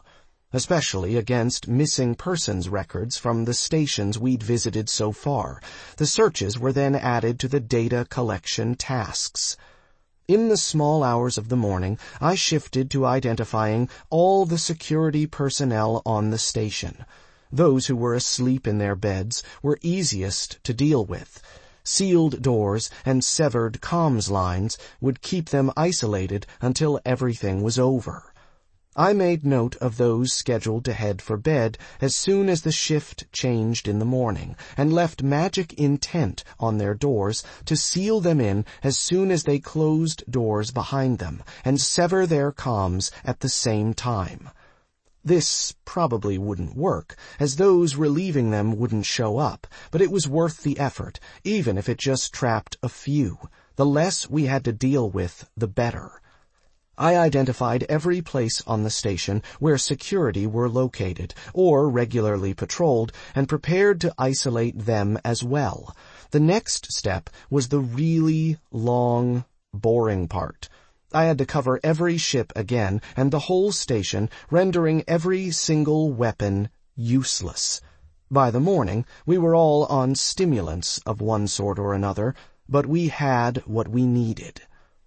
especially against missing persons records from the stations we'd visited so far. The searches were then added to the data collection tasks. In the small hours of the morning, I shifted to identifying all the security personnel on the station. Those who were asleep in their beds were easiest to deal with. Sealed doors and severed comms lines would keep them isolated until everything was over. I made note of those scheduled to head for bed as soon as the shift changed in the morning, and left magic intent on their doors to seal them in as soon as they closed doors behind them, and sever their comms at the same time. This probably wouldn't work, as those relieving them wouldn't show up, but it was worth the effort, even if it just trapped a few. The less we had to deal with, the better. I identified every place on the station where security were located or regularly patrolled and prepared to isolate them as well. The next step was the really long, boring part. I had to cover every ship again and the whole station, rendering every single weapon useless. By the morning, we were all on stimulants of one sort or another, but we had what we needed.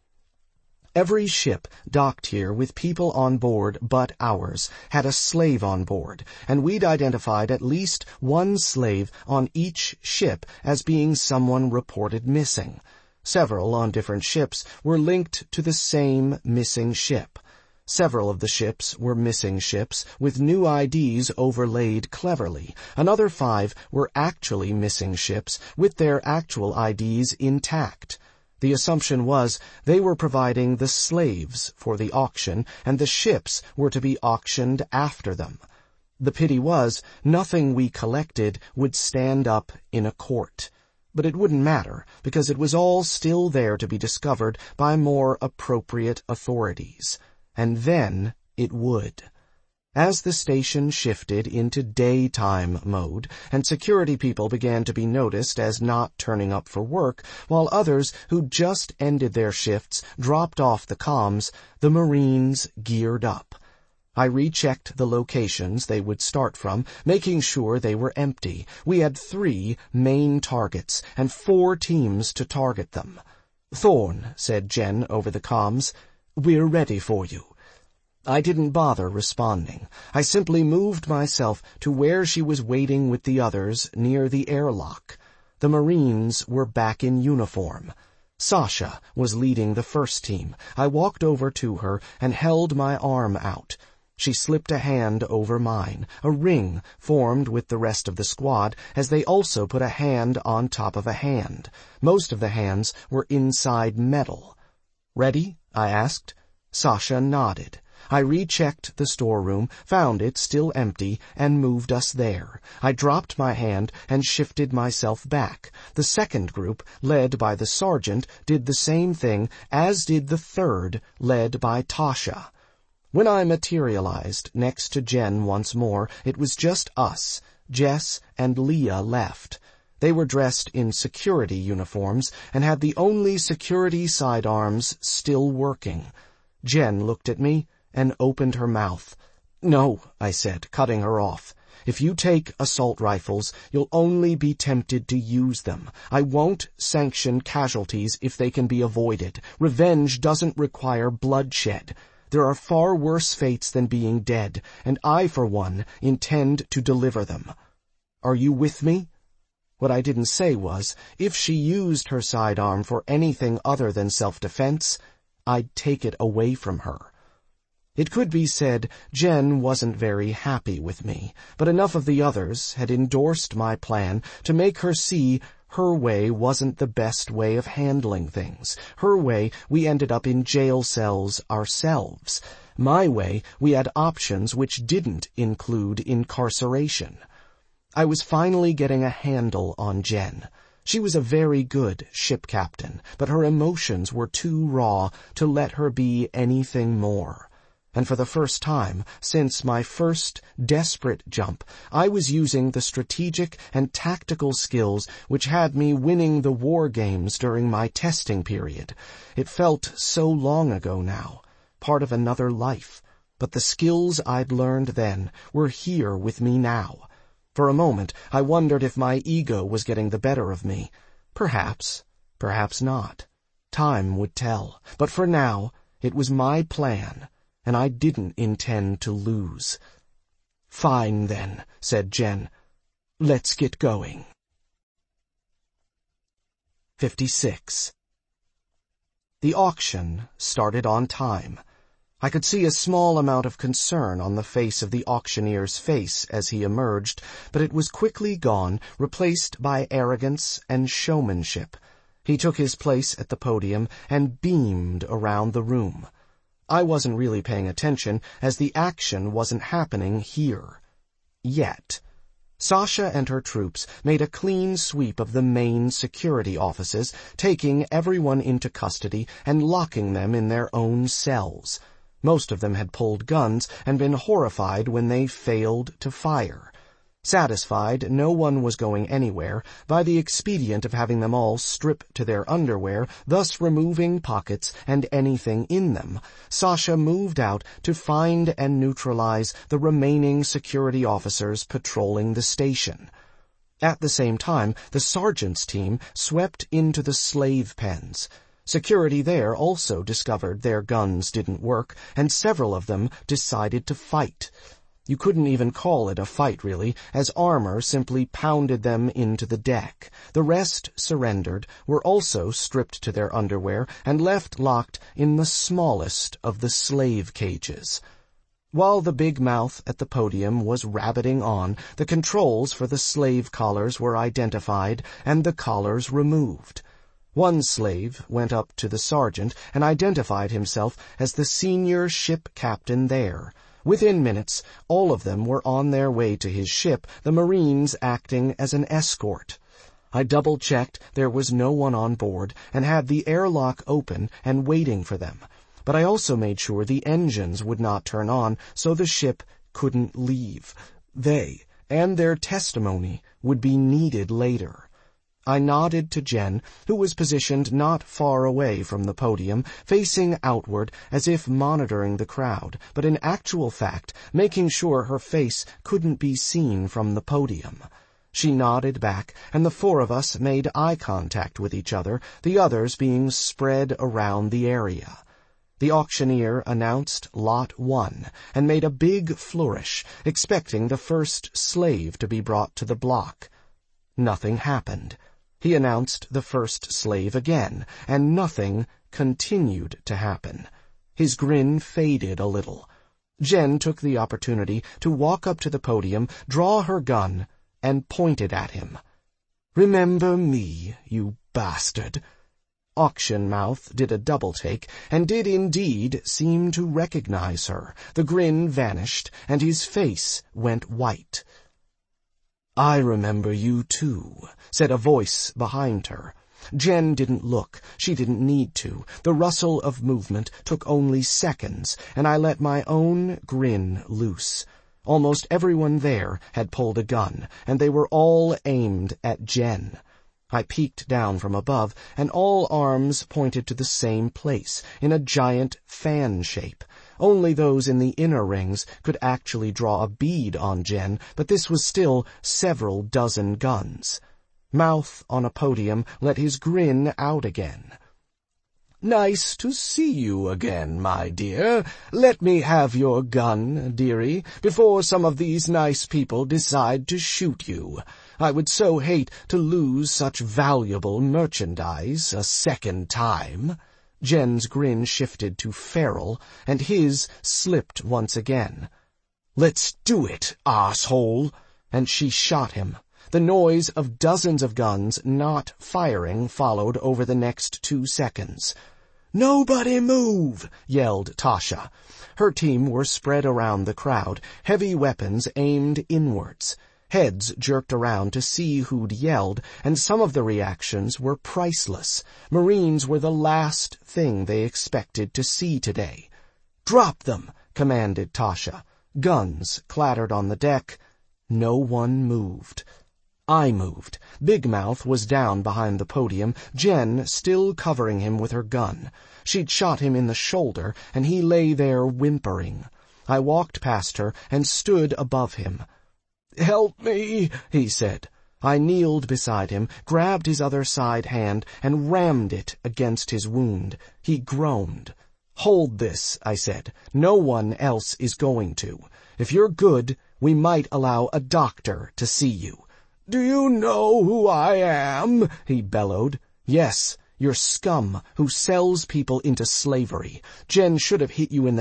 Every ship docked here with people on board but ours had a slave on board, and we'd identified at least one slave on each ship as being someone reported missing. Several on different ships were linked to the same missing ship. Several of the ships were missing ships with new I Ds overlaid cleverly. Another five were actually missing ships with their actual I Ds intact. The assumption was they were providing the slaves for the auction, and the ships were to be auctioned after them. The pity was, nothing we collected would stand up in a court. But it wouldn't matter, because it was all still there to be discovered by more appropriate authorities. And then it would. As the station shifted into daytime mode, and security people began to be noticed as not turning up for work, while others who just ended their shifts dropped off the comms, the Marines geared up. I rechecked the locations they would start from, making sure they were empty. We had three main targets, and four teams to target them. "Thorn," said Jen over the comms, "we're ready for you." I didn't bother responding. I simply moved myself to where she was waiting with the others near the airlock. The Marines were back in uniform. Sasha was leading the first team. I walked over to her and held my arm out. She slipped a hand over mine, a ring formed with the rest of the squad, as they also put a hand on top of a hand. Most of the hands were inside metal. "Ready?" I asked. Sasha nodded. I rechecked the storeroom, found it still empty, and moved us there. I dropped my hand and shifted myself back. The second group, led by the sergeant, did the same thing, as did the third, led by Tasha. When I materialized next to Jen once more, it was just us, Jess and Leah left. They were dressed in security uniforms and had the only security sidearms still working. Jen looked at me and opened her mouth. "No," I said, cutting her off. "If you take assault rifles, you'll only be tempted to use them. I won't sanction casualties if they can be avoided. Revenge doesn't require bloodshed. There are far worse fates than being dead, and I, for one, intend to deliver them. Are you with me?" What I didn't say was, if she used her sidearm for anything other than self-defense, I'd take it away from her. It could be said Jen wasn't very happy with me, but enough of the others had endorsed my plan to make her see her way wasn't the best way of handling things. Her way, we ended up in jail cells ourselves. My way, we had options which didn't include incarceration. I was finally getting a handle on Jen. She was a very good ship captain, but her emotions were too raw to let her be anything more. And for the first time since my first desperate jump, I was using the strategic and tactical skills which had me winning the war games during my testing period. It felt so long ago now, part of another life, but the skills I'd learned then were here with me now. For a moment, I wondered if my ego was getting the better of me. Perhaps, perhaps not. Time would tell. But for now, it was my plan, and I didn't intend to lose. "Fine, then," said Jen. "Let's get going." fifty-six. The auction started on time. I could see a small amount of concern on the face of the auctioneer's face as he emerged, but it was quickly gone, replaced by arrogance and showmanship. He took his place at the podium and beamed around the room. I wasn't really paying attention, as the action wasn't happening here. Yet. Sasha and her troops made a clean sweep of the main security offices, taking everyone into custody and locking them in their own cells. Most of them had pulled guns and been horrified when they failed to fire. Satisfied no one was going anywhere, by the expedient of having them all strip to their underwear, thus removing pockets and anything in them, Sasha moved out to find and neutralize the remaining security officers patrolling the station. At the same time, the sergeant's team swept into the slave pens. Security there also discovered their guns didn't work, and several of them decided to fight. You couldn't even call it a fight, really, as armor simply pounded them into the deck. The rest surrendered, were also stripped to their underwear, and left locked in the smallest of the slave cages. While the big mouth at the podium was rabbiting on, the controls for the slave collars were identified, and the collars removed. One slave went up to the sergeant and identified himself as the senior ship captain there. Within minutes, all of them were on their way to his ship, the Marines acting as an escort. I double-checked there was no one on board and had the airlock open and waiting for them. But I also made sure the engines would not turn on, so the ship couldn't leave. They and their testimony would be needed later. I nodded to Jen, who was positioned not far away from the podium, facing outward as if monitoring the crowd, but in actual fact making sure her face couldn't be seen from the podium. She nodded back, and the four of us made eye contact with each other, the others being spread around the area. The auctioneer announced Lot One, and made a big flourish, expecting the first slave to be brought to the block. Nothing happened. He announced the first slave again, and nothing continued to happen. His grin faded a little. Jen took the opportunity to walk up to the podium, draw her gun, and pointed at him. "Remember me, you bastard." Auction Mouth did a double-take, and did indeed seem to recognize her. The grin vanished, and his face went white. "I remember you, too," said a voice behind her. Jen didn't look. She didn't need to. The rustle of movement took only seconds, and I let my own grin loose. Almost everyone there had pulled a gun, and they were all aimed at Jen. I peeked down from above, and all arms pointed to the same place, in a giant fan shape. Only those in the inner rings could actually draw a bead on Jen, but this was still several dozen guns. Mouth on a podium let his grin out again. "Nice to see you again, my dear. Let me have your gun, dearie, before some of these nice people decide to shoot you. I would so hate to lose such valuable merchandise a second time." Jen's grin shifted to feral, and his slipped once again. "Let's do it, asshole!" And she shot him. The noise of dozens of guns not firing followed over the next two seconds. "Nobody move!" yelled Tasha. Her team were spread around the crowd, heavy weapons aimed inwards. Heads jerked around to see who'd yelled, and some of the reactions were priceless. Marines were the last thing they expected to see today. "Drop them!" commanded Tasha. Guns clattered on the deck. No one moved. I moved. Big Mouth was down behind the podium, Jen still covering him with her gun. She'd shot him in the shoulder, and he lay there whimpering. I walked past her and stood above him. "Help me," he said. I kneeled beside him, grabbed his other side hand, and rammed it against his wound. He groaned. "Hold this," I said. "No one else is going to. If you're good, we might allow a doctor to see you." "Do you know who I am?" he bellowed. "Yes, you're scum who sells people into slavery. Jen should have hit you in the